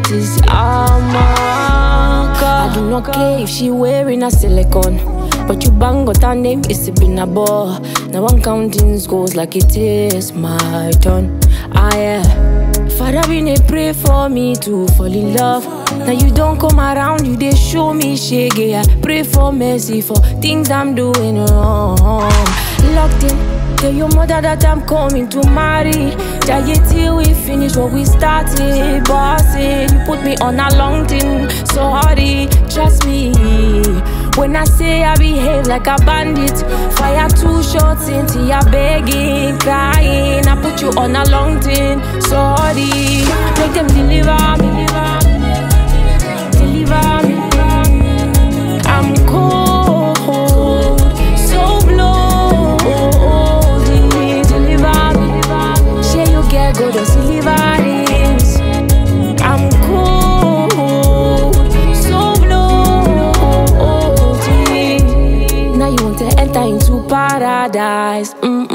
is Amaka. I do not care if she wearing a silicone, but you bang got her name is a ball. Now I'm counting scores like it is my turn. Father, we need pray for me to fall in love. Now you don't come around, you they show me shaggy. I pray for mercy for things I'm doing wrong. Locked in, tell your mother that I'm coming to marry. Jay till we finish what we started. Bossy, you put me on a long thing. Sorry, trust me. When I say I behave like a bandit, fire 2 shots into your begging, crying. I put you on a long thing. Sorry, make them deliver me, deliver me. I'm cold, so bloody. Deliver me, share you get good as deliverance. I'm cold, so bloody. Now you want to enter into paradise.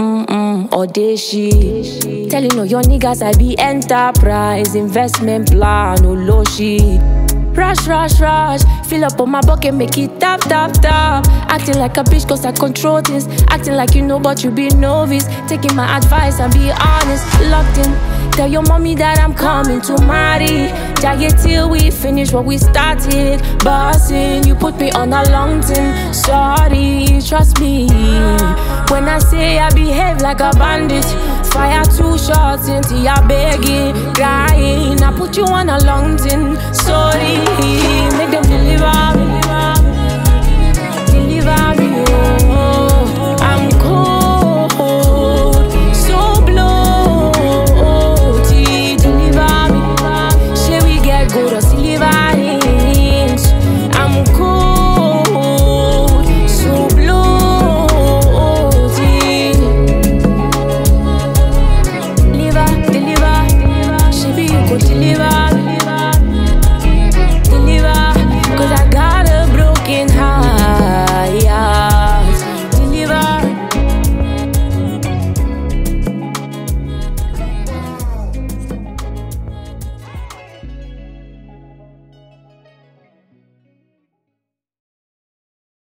Audacious. Telling all your niggas I be enterprise. Investment plan, no low shit. Rush, rush, rush. Fill up on my bucket, make it tap, tap, tap. Acting like a bitch cause I control things. Acting like you know but you be novice. Taking my advice and be honest. Locked in. Tell your mommy that I'm coming to marry. Jay till we finish what we started. Bossing, you put me on a long thing. Sorry, trust me. When I say I behave like a bandit, fire 2 shots into your begging, crying. I put you on a long thing. Sorry, make them deliver me, deliver me.